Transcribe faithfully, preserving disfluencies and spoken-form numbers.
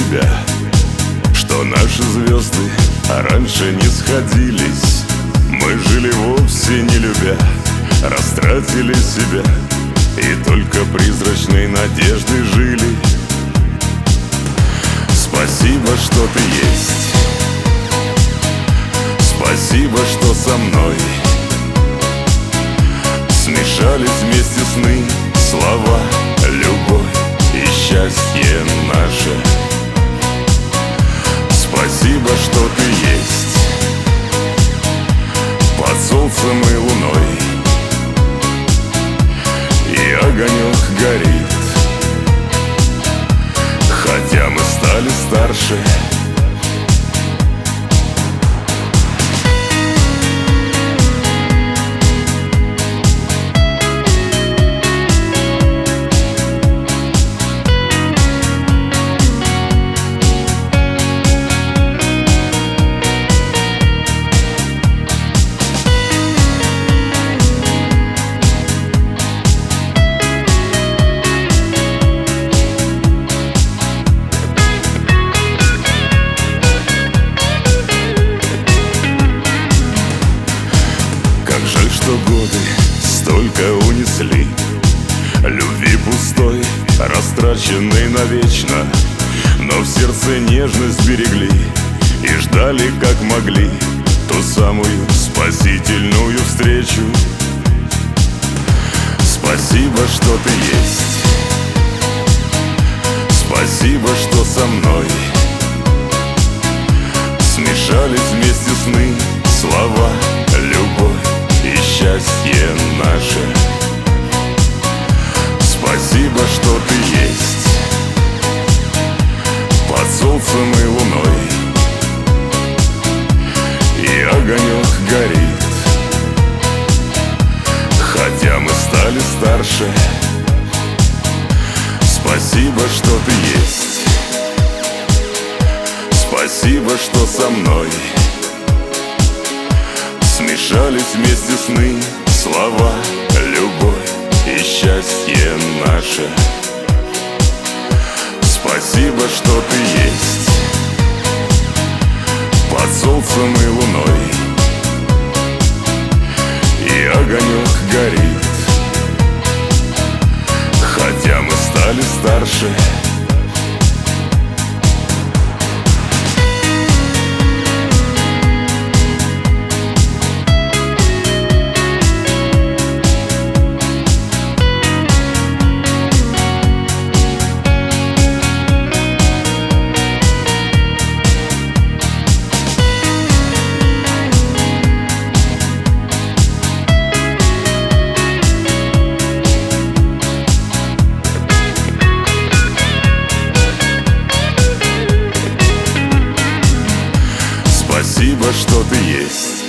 тебя, что наши звезды раньше не сходились. Мы жили вовсе не любя, растратили себя и только призрачной надеждой жили. Спасибо, что ты есть. Спасибо, что со мной. Смешались вместе сны, слова, любовь и счастье наше. Спасибо, что ты есть. Под солнцем и луной и огонек горит. Хотя мы стали старше. Что годы столько унесли любви пустой, растраченной навечно, но в сердце нежность берегли и ждали, как могли, ту самую спасительную встречу. Спасибо, что ты есть. Спасибо, что со мной. Смешались вместе сны, слова, любовь и счастье наше. Спасибо, что ты есть. Под солнцем и луной и огонек горит. Хотя мы стали старше. Спасибо, что ты есть. Спасибо, что со мной. Смешались вместе сны, слова, любовь и счастье наше. Спасибо, что ты есть. Под солнцем и луной и огонек горит. Хотя мы стали старше. Спасибо, что ты есть.